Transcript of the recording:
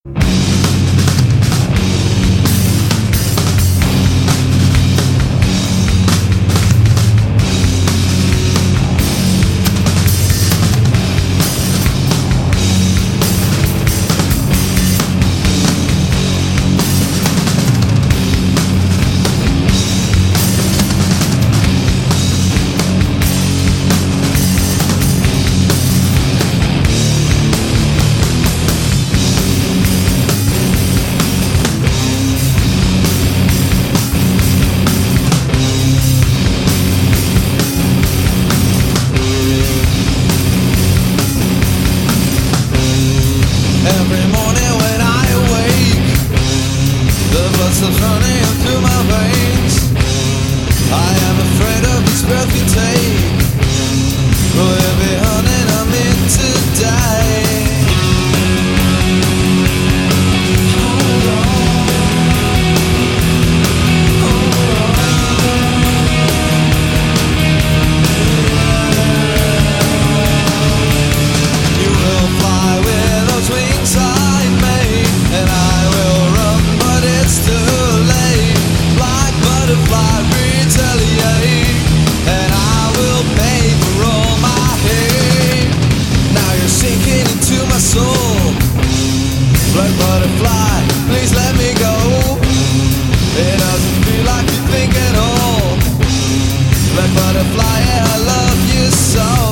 Every morning when I awake, the blood stops running through my veins. I am afraid of its breath you take. Will you be hunting on me today? You will fly with those wings I made, and I will run, but it's too late. Like butterfly, retaliate, and I will pay for all my hate. Now you're sinking into my soul. Black butterfly, please let me go. It doesn't feel like you think at all. Black butterfly, yeah, I love you so.